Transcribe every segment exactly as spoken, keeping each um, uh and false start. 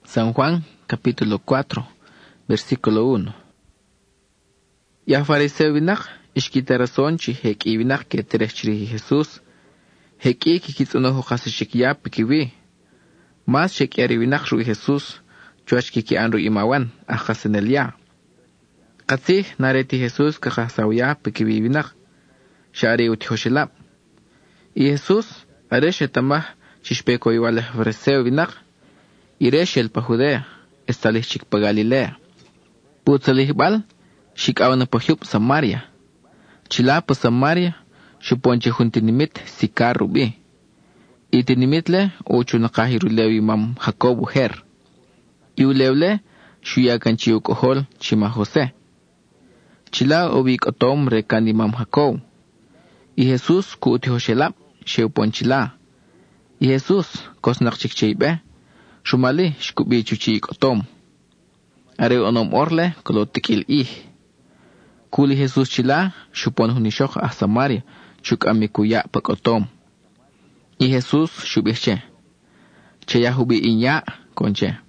San Juan, capítulo cuatro, versículo uno. Ya fariseo vinak, ishkita razón chi heki vinak que terechiri Jesús, heki kikitsunoho kasishikya pikiwi. Mas shekiari vinak ru Jesús, chuach kiki anru imawan, ajasenelia. Katsi nareti Jesús kakasawya pikiwi vinak, shari utihoshelap. Y Jesús, areshe tamah, chishpeko igual fariseo vinak, iresh el pa Judea, estalih chik pa Galilea. Putzalih bal, chik awana pa hyup Samaria. Chila pa Samaria, shuponche juntinimit sikar rubi. Itinimitle, ocho nakahiru lewi mam Jacobo her. Iulewle, shuyakan chi ukohol chima Jose. Chila obik otom rekani mam Jacob. Y Jesús ku utihoshelap, sheuponchila. Y Jesús, kosnak chik cheibe, shumali shkubi chuchi otom. Are onom orle kolotikil ih. Kuli Jesús chila shupon hunishok a Samaria chuk amikuya pak otom. Y Jesús shubihche. Cheya hubi inya konche.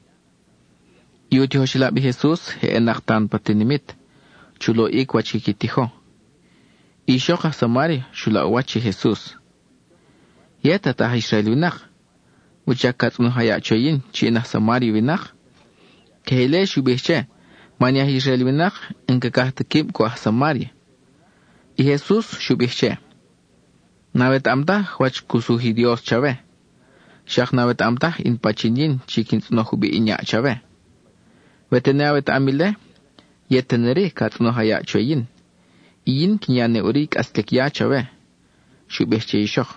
Y utihoshila bi Jesús he enaktan patinimit. Chulo ikwa chikitiho. Y shok a Samaria shula uwachi Jesús. Yeta ta Israel winak. Uchakat no haya choyin china Samaria winak. Kehele shubihche. Manya Israel winak enkakah tekib ko Samaria. Y Jesús shubihche. Nawet amtah wach kusuhi Dios chave. Shak nawet amtah in pachinyin chikin no hubi inya chave. Wetenawet amile yeteneri kat no haya choyin. Iyin kinyane urik aslek ya chave. Shubihche ishok.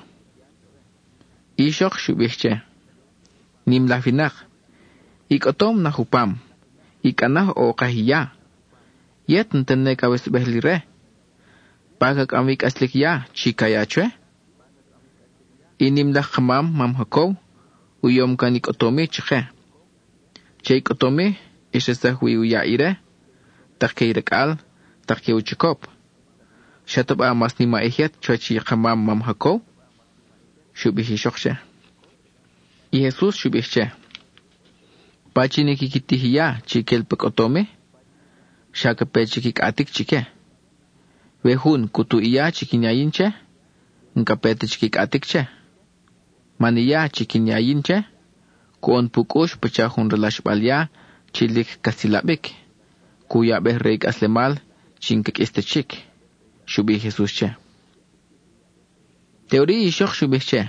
Ishok shubihche. Nim lafinak. Ikotom na hupam. Ikanah o kahiya. Yet ntenne kawes behlire. Pagak amik aslik ya chikaya chwe. Inim la khamam mam hakow. Uyom kanik otomi chike. Cheik otomi ishesah wi uya ire. Takke rekal. Takke uchikop. Shatab amas nima ehyat chwachi khamam mam hakow. Shubihi shokshe. Y Jesús shubihche. Pachini kikitihiya chikel pekotome. Shaka pechikik atik chike. Wehun kutu iya chikinyayinche. Nkapete chikik atikche. Maniya chikinyayinche. Kuon pukush pechahun relash balya chilik kasilabik. Kuya beh reik aslemal chinkik este chik. Shubi Jesús che. Teori ishok shubih che.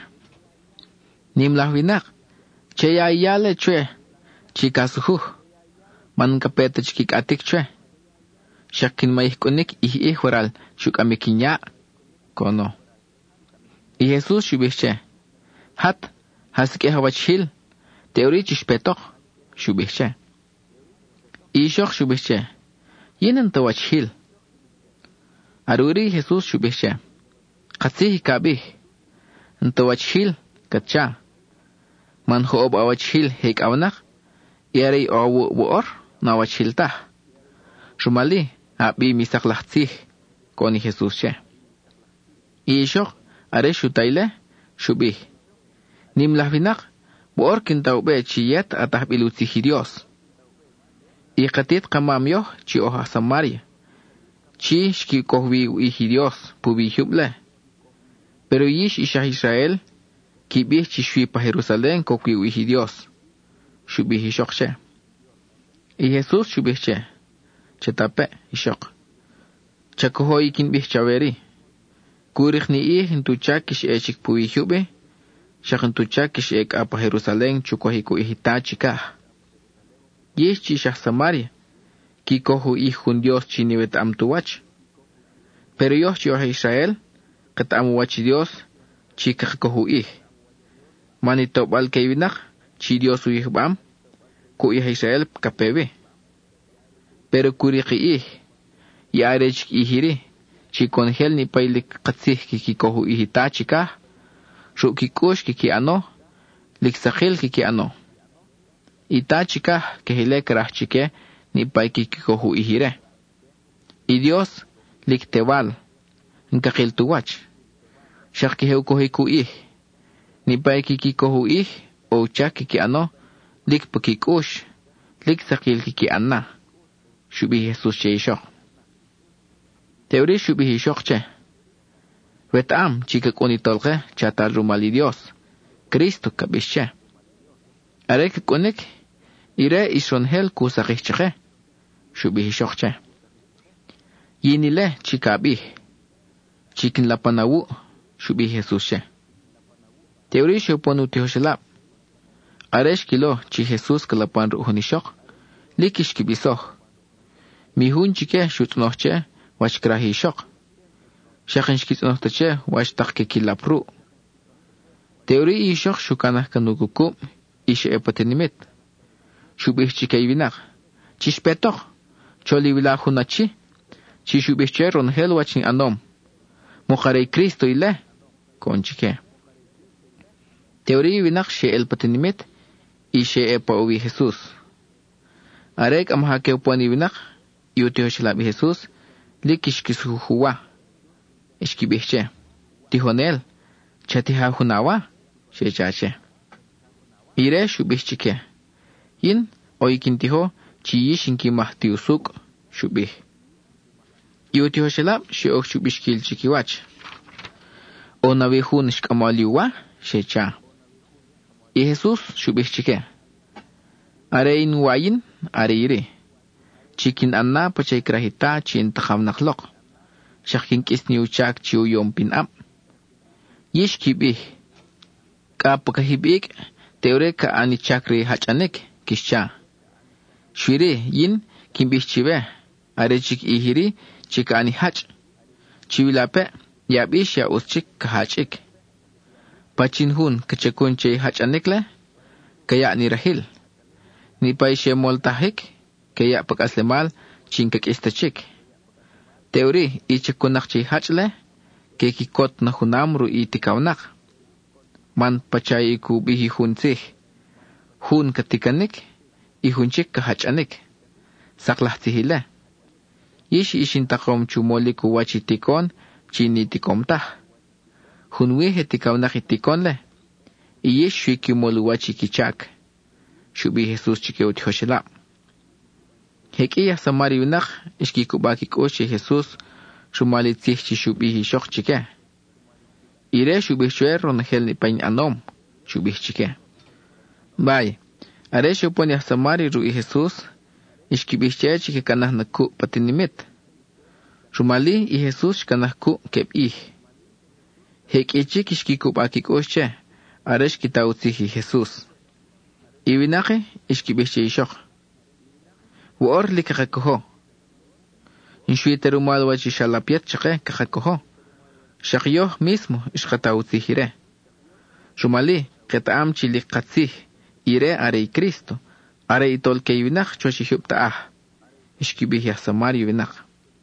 Nimlah winak. Che ya iyale chwe. Chikasuhuh. Man kapete chikik atik chwe. Shakin maih kunik ih ih waral shuk amikinya. Kono. Y Jesús shubihche. Hat. Hasike hawachil. Teori chishpetok. Shubihche. Y shok shubihche. Yinen tawachil. Aruri Jesús shubihche. Qatsihi kabih. Ntawachil. Katcha. Man hoob awachil hek awanak. Yari awu buor na wachiltah. Shumali abi misak lahtsih koni Jesús che. Ishok are shutaile shubih. Nim lahvinak buor kintaube chiyet atah bilutsihi Dios. Iqatit qamamyoh chi oha Samaria. Chi shki kohwi ihi Dios pubi huble. Pero yish isha Israel kibih chi shwi pa Jerusalén kokwi ihi Dios. Shubih ishok che. Y Jesús shubih che. Chetape ishok. Chakoho ikin bih chaveri. Kurich ni ih intuchak kish echik puwi hube. Shak intuchak kish ek apa Jerusalén chukohi ku ihita chikah. Yish chi shak Samaria. Kikohu ih hun Dios chiniwet am tuwach. Pero yoh chi oha Israel. Kat amu wach Dios. Chikak kohu ih. Manitop al keiwinak. Chi Dios uih bam. Ku ih Israel kapewe. Pero kuriki ih. Yarech ihiri. Chi konhel ni pailik katsih kiki kohu ihita chikah. Shuk kikush kiki ano. Liksakil kiki ano. Ita chikah kehile kerah chike ni pai kiki kohu ihire. Y Dios liktewal. Nkakil tuwach. Shak kiheu kohi ku ih. Ni pai kiki kohu ih. O chak kiki ano. lik pakikush, lik sakil kiki anna. Shubi Jesus che ishok. Teori shubi ishok che. Vetam chika konitolge chatar rumali Dios. Cristo kabische. Arek konik ire isronhel kusakichche. Shubi ishok che. Yinile chikabi. Chikin lapanawu. Shubi Jesus che. Teori shuponu tihoshelap. Aresh kilo chi Jesus kalapan ruhunishok. Likish kibisoch. Mihun chike shutnoche wachkrahi shok. Shakhinsh kitnohtache wachtakke kilapru. Teori ishok shukanah kanugukum ishe epatenimit. Shubih chike ivinak. Chishpetok. Choli vilahunachi. Chishubihche ronhel wachin anom. Mokharei Cristo ile. Konchike. Teori ivinak she elpatenimit ishe epa uvi Jesus. Arek amhake upon ivinak. Yutio shilabi Jesus, likishkisuhuwa. Ishkibihche. Tihonel, chatiha hunawa, shechache. Ire shubihchike. Yin, oikintiho, chiyishinki mahtiusuk, shubih. Yutio shilab, sheok shubishkil chikiwach. Onavihun shkamaliwa, shecha. Y Jesus shubihchike. Are in wayin, are ire. Chikin anna pachay krahita chin takham naklok. Shakin kisni uchak chiu yom pin up. Yish kibih. Ka pakahibik, teore ka ani chakri hachanek, kisha. Shwiri yin kimbih chive. Are chik ihiri chik ani hach. Chiwilape yabish ya uschik ka hachik. Pachin hun kachakun chay hachanekle. Kaya ni rahil. Ni paishe moltahik. Kaya pag-aslemal chinkak istachik. Teori ichakunak chay hachle, kay kikot na hunamru itikawnak. Man pachay iku bihi hunsih. Hun katikanik, ihunchik kahachanik. Saklah tihile. Yish ishintakom chumoli kuwachi tikon, chini tikomtah. Hunwihe tikawnak itikonle. Iyish shwikimolu wachi kichak. Shubi Jesus chikewt hoshilap. Hekiya samari winak ishki kubaki koche Jesus shumali tihchi shubihi shok chike. Ire shubih chwer ronhel ni pain anom shubih chike. Bay, are shupon ya samari rui Jesus ishki bihche chike kanah naku patinimit. Shumali i Jesus kanah ku keb ih. Heki chik ishki kubaki koche aresh kitautsihi Jesus. Iwinake ishki bihche shok. Wor li kakakoho. Inshuiteru malwachi shalapiet chake kakakoho. Shakyo mismo ishkatautihire. Shumali ketaam chili katsih ire are Cristo. Are itol ke yunak choshi hupta ah. Ishkibih ya Samaria yunak.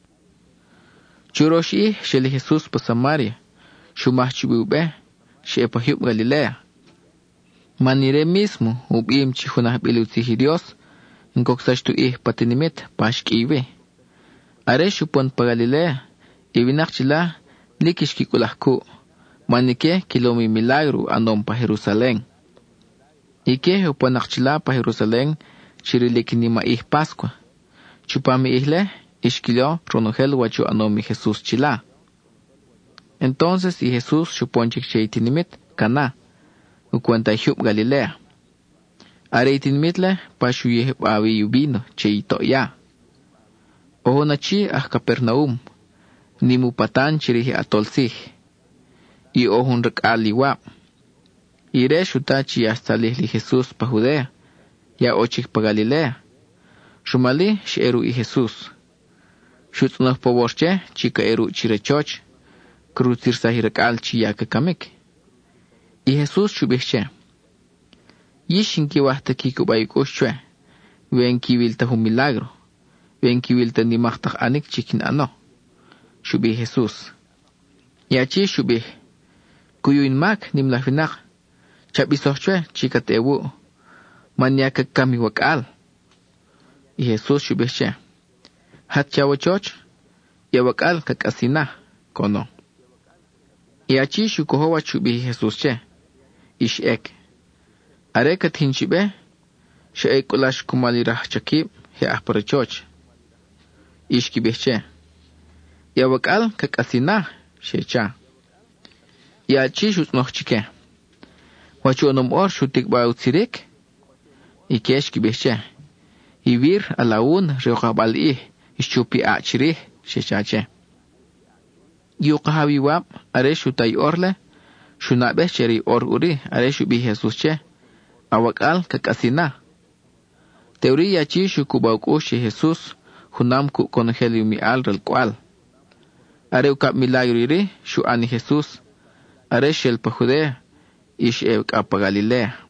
Churoshi sheli Jesus pa Samaria. Shumah chibube shepa hup Galilea. Manire mismo ubim chihunah bilutsihi Dios. Nkoksash tu ih patinimit pashk iwe. Are shupon pa Galilea, iwinak chila likish kikulahku. Manike kilomi milagro anom pa Jerusalén. Ike huponak chila pa Jerusalén, chirilik ni ma ih Pascua. Chupami ihle, ishkilo ronohel wachu anomi Jesús chila. Entonces y Jesús chuponchik cheitinimit kana. Ukwanta hup Galilea. Are itinmitle pashu yeh awi yubino che ito ya. Oho na chi ah Capernaum. Nimu patan chirihi atolsih. I ohun rak aliwa. Ire shuta chi hasta lihli Jesus pa Judea. Ya ochik pa Galilea. Shumali sheru i Jesus. Shutnoh pa worche chika eru chirechoch. Kruzir sahi rak al chi ya kakamik. I Jesus shubihche. Yishinki wahta kiku bayukoshwe. Wen kiwilta hum milagro. Wen kiwilta ni mahtak anik chikin ano. Shubih Jesus. Yachi shubih. Kuyuin mak nimlafinak. Chabisochwe chikat ewu. Manyaka kami wakal. I Jesus shubihche. Hat chawachoch. Ya wakal kakasina. Kono. Yachi shukohowa shubih Jesus che. Ish ek. Are katinchibe, She kulash kumali rah chakib he ahparachoch. Ishki behche. Ya wakal kakasina shecha. Ya chi shut nochchike. Wachu onom or shutik ba utsirik. Ikeshki behche. Ivir alaun reoqabali ischupi achiri shechache. Yuqahawi wab are shutay orle. Shunabe cheri or uri are shubi Jesus che. Awakal kakasina. Teoría chi shukubauku shi Jesus hunam ku congelio mi al rel cual. Are ukap milagri shu ani Jesus. Are shel pajude ish e kapa Galilea.